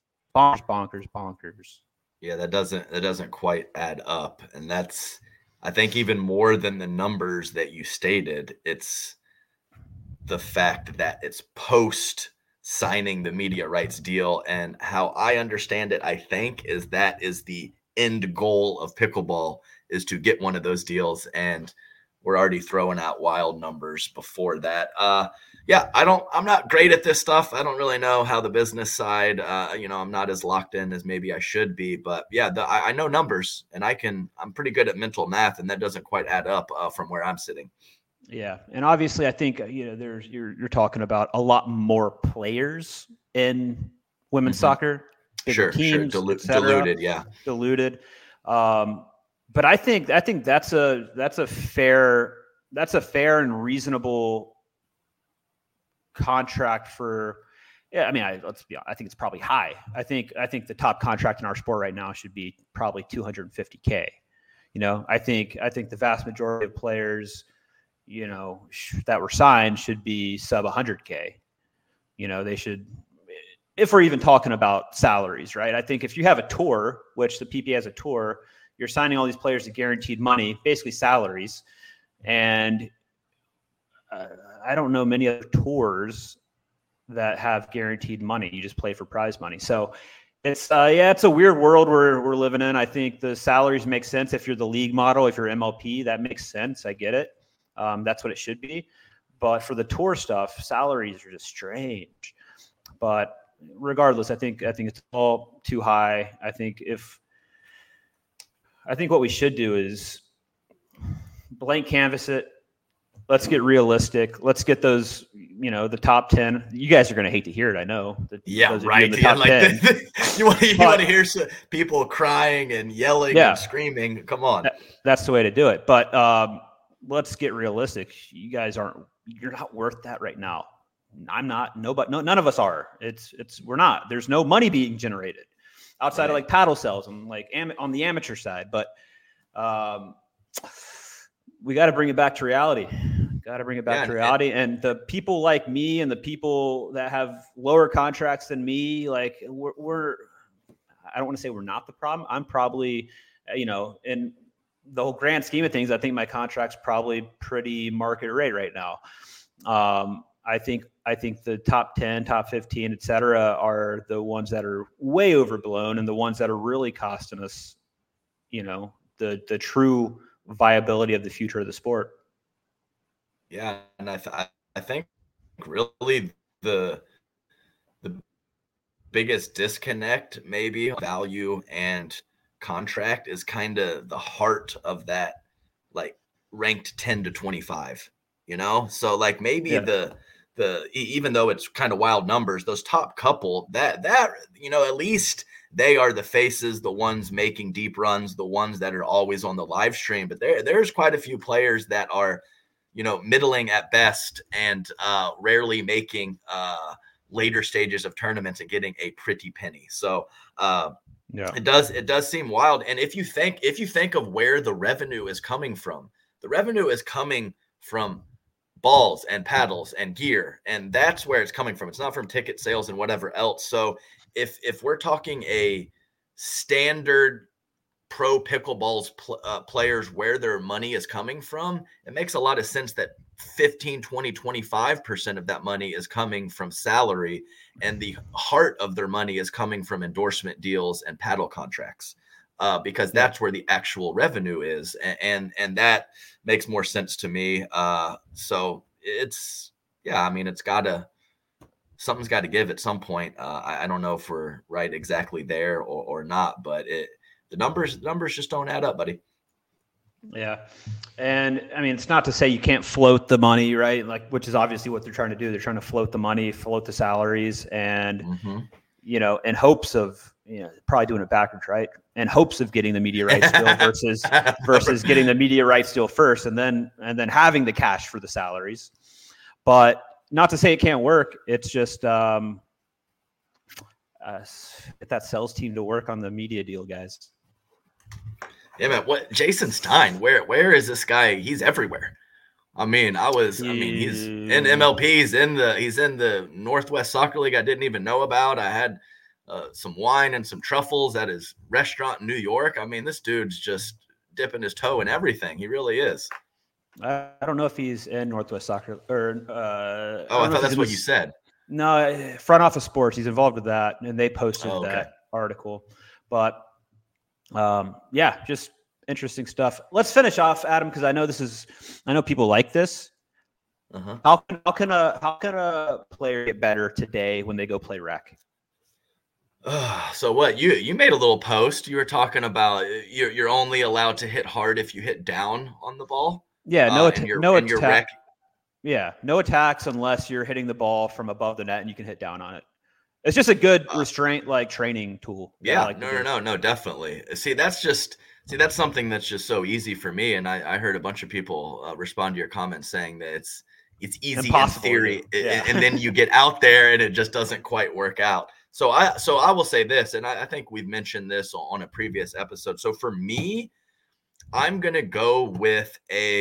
Yeah, that doesn't quite add up. And that's, I think, even more than the numbers that you stated, it's the fact that it's post signing the media rights deal. And how I understand it, I think, is that is the end goal of pickleball, is to get one of those deals. And we're already throwing out wild numbers before that. I'm not great at this stuff. I don't really know how the business side, I'm not as locked in as maybe I should be, but yeah, I know numbers, and I'm pretty good at mental math, and that doesn't quite add up from where I'm sitting. Yeah. And obviously I think, you're talking about a lot more players in women's soccer, bigger teams, diluted. Yeah. Diluted. But I think that's a fair and reasonable contract for, I think it's probably high. I think the top contract in our sport right now should be probably $250K. I think the vast majority of players, that were signed should be sub 100K. They should, if we're even talking about salaries, right? I think if you have a tour, which the PPA has a tour, you're signing all these players to guaranteed money, basically salaries. And I don't know many other tours that have guaranteed money. You just play for prize money. So it's a weird world we're living in. I think the salaries make sense. If you're the league model, if you're MLP, that makes sense. I get it. That's what it should be. But for the tour stuff, salaries are just strange. But regardless, I think it's all too high. I think what we should do is blank canvas it. Let's get realistic. Let's get those, the top 10. You guys are going to hate to hear it, I know. Right. The top 10. You want to hear some people crying and yelling and screaming. Come on. That's the way to do it. But let's get realistic. You guys you're not worth that right now. I'm not. Nobody. No, none of us are. We're not. There's no money being generated outside of like paddle sales and like on the amateur side. But we got to bring it back to reality. And the people like me and the people that have lower contracts than me, like we're I don't want to say we're not the problem. I'm probably, in the whole grand scheme of things, I think my contract's probably pretty market rate right now. I think the top 10, top 15, et cetera, are the ones that are way overblown and the ones that are really costing us, the true viability of the future of the sport. Yeah. And I think really the biggest disconnect, maybe value and contract, is kind of the heart of that, like ranked 10 to 25, so like maybe the even though it's kind of wild numbers, those top couple that at least they are the faces, the ones making deep runs, the ones that are always on the live stream. But there's quite a few players that are middling at best and rarely making later stages of tournaments and getting a pretty penny. So Yeah. It does seem wild. And if you think of where the revenue is coming from, the revenue is coming from balls and paddles and gear, and that's where it's coming from. It's not from ticket sales and whatever else. So if we're talking a standard pro pickleball's players, where their money is coming from, it makes a lot of sense that 15, 20, 25% of that money is coming from salary, and the heart of their money is coming from endorsement deals and paddle contracts, because that's where the actual revenue is. And that makes more sense to me. So it's, I mean, something's got to give at some point. I don't know if we're right exactly there or not, but the numbers just don't add up, buddy. Yeah. And I mean, it's not to say you can't float the money, right? Like, which is obviously what they're trying to do. They're trying to float the money, float the salaries, and, you know, in hopes of, you know, probably doing it backwards, right? In hopes of getting the media rights deal versus getting the media rights deal first, and then having the cash for the salaries. But not to say it can't work. It's just, get that sales team to work on the media deal, guys. Yeah, man. What, Jason Stein? Where is this guy? He's everywhere. I mean, he's in MLP. He's in the Northwest Soccer League. I didn't even know about. I had some wine and some truffles at his restaurant in New York. I mean, this dude's just dipping his toe in everything. He really is. I don't know if he's in Northwest Soccer or. I thought that's what you said. No, Front Office Sports. He's involved with that, and they posted that article. But just interesting stuff. Let's finish off, Adam, because I know people like this. How can a player get better today when they go play rec? So what, you made a little post. You were talking about you're only allowed to hit hard if you hit down on the ball. Yeah, no attack. Yeah, no attacks unless you're hitting the ball from above the net and you can hit down on it. It's just a good restraint training tool. Yeah, no, definitely. That's something that's just so easy for me. And I heard a bunch of people respond to your comments saying that it's easy in theory, and then you get out there and it just doesn't quite work out. So I will say this, and I think we've mentioned this on a previous episode. So for me, I'm gonna go with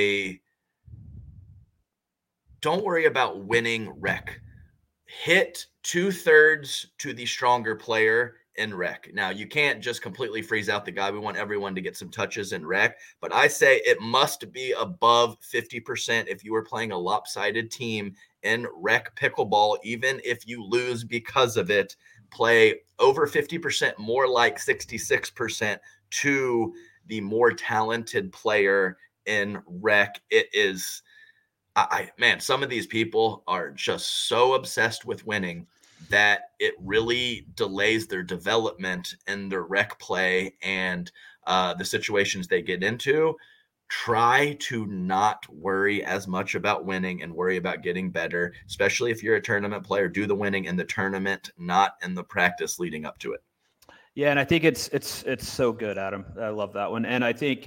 don't worry about winning rec. Hit 2/3 to the stronger player in rec. Now, you can't just completely freeze out the guy. We want everyone to get some touches in rec, but I say it must be above 50% if you are playing a lopsided team in rec pickleball. Even if you lose because of it, play over 50%, more like 66% to the more talented player in rec. It is... man, some of these people are just so obsessed with winning that it really delays their development and their rec play and the situations they get into. Try to not worry as much about winning and worry about getting better, especially if you're a tournament player. Do the winning in the tournament, not in the practice leading up to it. Yeah, and I think it's so good, Adam. I love that one. And I think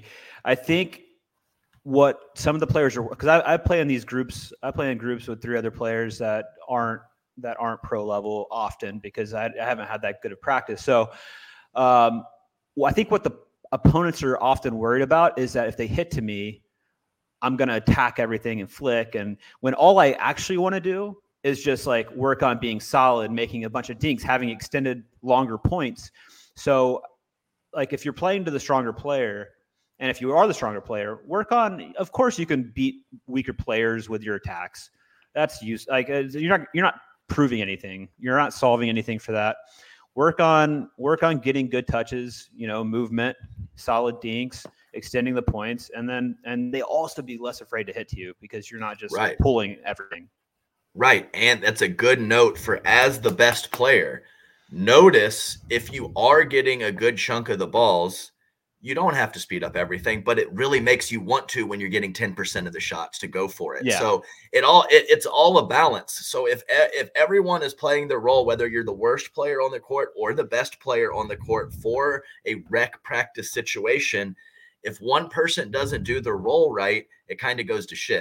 what some of the players are, because I play in these groups. I play in groups with 3 other players that aren't pro level often because I haven't had that good of practice. So, I think what the opponents are often worried about is that if they hit to me, I'm going to attack everything and flick. And when all I actually want to do is just like work on being solid, making a bunch of dinks, having extended longer points. So, like if you're playing to the stronger player, and if you are the stronger player, work on. Of course, you can beat weaker players with your attacks. That's you're not proving anything. You're not solving anything for that. Work on getting good touches. Movement, solid dinks, extending the points, and they also be less afraid to hit to you because you're not just pulling everything. Right, and that's a good note for as the best player. Notice if you are getting a good chunk of the balls. You don't have to speed up everything, but it really makes you want to when you're getting 10% of the shots to go for it. Yeah. So it's all a balance. So if everyone is playing their role, whether you're the worst player on the court or the best player on the court for a rec practice situation, if one person doesn't do the role right, it kind of goes to shit.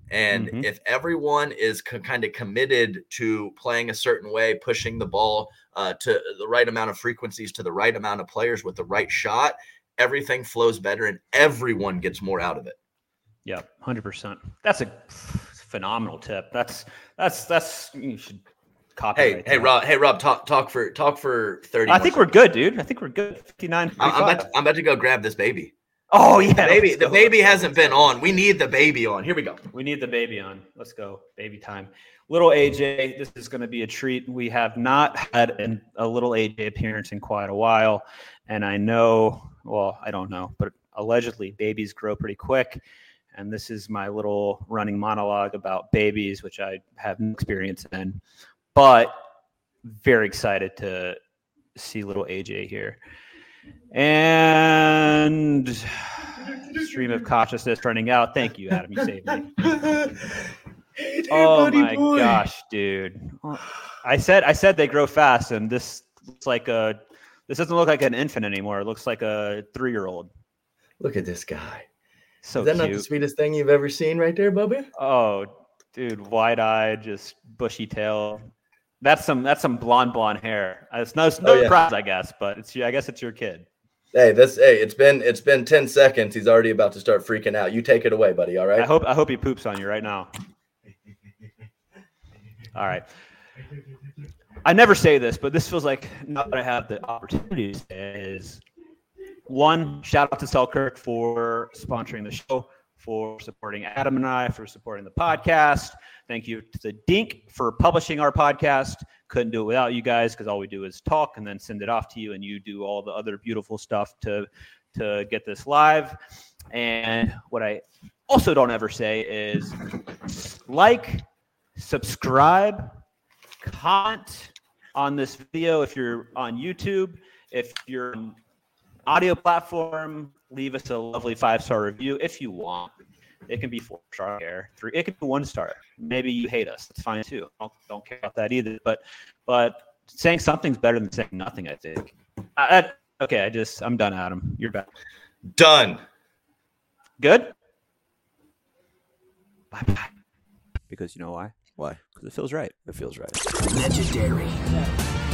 And if everyone is kind of committed to playing a certain way, pushing the ball to the right amount of frequencies, to the right amount of players with the right shot, everything flows better and everyone gets more out of it. Yeah, 100%. That's a phenomenal tip. That's you should copy. Hey, Rob, talk for 30. I think we're good, dude. I think we're good. 59. I'm about to go grab this baby. Oh yeah, the baby hasn't been on. We need the baby on. Here we go. We need the baby on. Let's go, baby time. Little AJ, this is going to be a treat. We have not had a little AJ appearance in quite a while, and I know. Well, I don't know, but allegedly babies grow pretty quick. And this is my little running monologue about babies, which I have no experience in, but very excited to see little AJ here. And stream of consciousness running out. Thank you, Adam. You saved me. Hey there, Oh buddy my boy. gosh, dude! I said they grow fast, and this looks like this doesn't look like an infant anymore. It looks like a 3-year-old. Look at this guy. So Is that cute. not the sweetest thing you've ever seen right there, Bubby? Oh, dude, wide-eyed, just bushy tail. That's some blonde hair. It's no surprise, I guess, but I guess it's your kid. Hey, it's been 10 seconds. He's already about to start freaking out. You take it away, buddy. All right. I hope he poops on you right now. All right. I never say this, but this feels like now that I have the opportunity to say is one, shout out to Selkirk for sponsoring the show, for supporting Adam and I, for supporting the podcast. Thank you to the Dink for publishing our podcast. Couldn't do it without you guys because all we do is talk and then send it off to you, and you do all the other beautiful stuff to get this live. And what I also don't ever say is like, subscribe, comment on this video if you're on YouTube. If you're on audio platform, leave us a lovely 5-star review if you want. It can be 4-star here. It can be 1-star. Maybe you hate us. That's fine too. Don't care about that either. But saying something's better than saying nothing, I think. Okay, I'm done, Adam. You're back. Done. Good? Bye-bye. Because you know why? Why? Because it feels right. It feels right. Legendary.